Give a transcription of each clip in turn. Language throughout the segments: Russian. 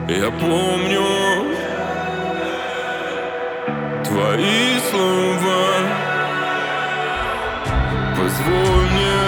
Я помню твои слова. Позволь мне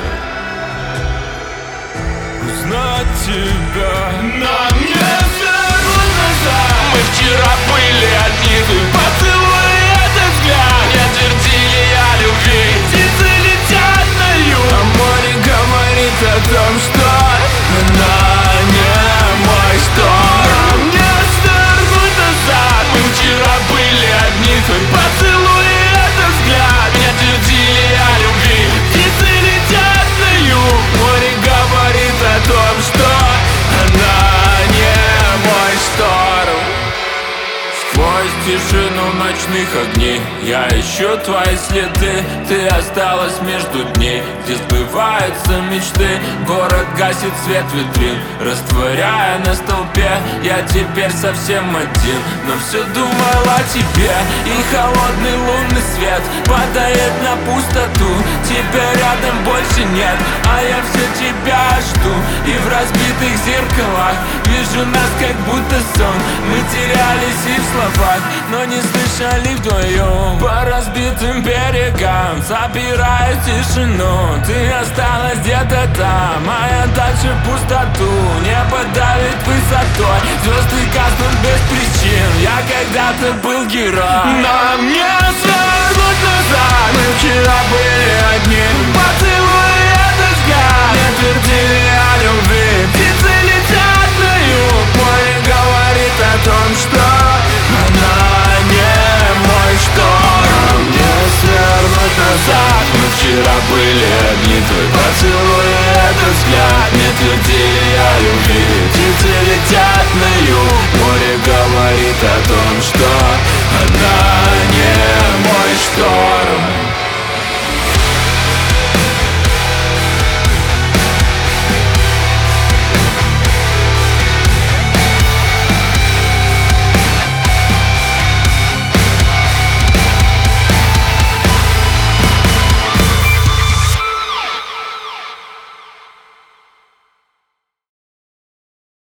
узнать тебя. Нам не вернуть назад. Мы вчера были одни, твой поцелуй, этот взгляд не твердили о любви. Птицы летят на юг, а море говорит о том, что она не мой шторм. Нам не вернуть назад. Мы вчера были одни, твой поцелуй, этот взгляд не твердили о любви. Птицы летят на юг, море говорит о том, что она не мой шторм. Сквозь тишину ночных огней я ищу твои следы. Ты осталась между дней, где сбываются мечты. Город гасит свет витрин, растворяя на столпе. Я теперь совсем один, но все думал о тебе. И холодный лунный свет падает на пустоту. Тебя рядом больше нет, а я все тебя жду. И в разбитых зеркалах вижу нас как будто сон. Мы терялись и в словах, но не слышали вдвоем. По разбитым берегам собираю тишину. Ты осталась где-то там, а я дальше в пустоту. Небо давит высотой, звезды гаснут без причин. Я когда-то был героем. Нам не свернуть назад. Мы вчера были одни. Поцелуй, этот взгляд не твердили о любви. Птицы летят на юг, море говорит о том, что она не мой шторм. Нам не свернуть назад. Мы вчера были одни. Твой поцелуй, этот взгляд не твердили о любви. Птицы летят на юг, море говорит о том, что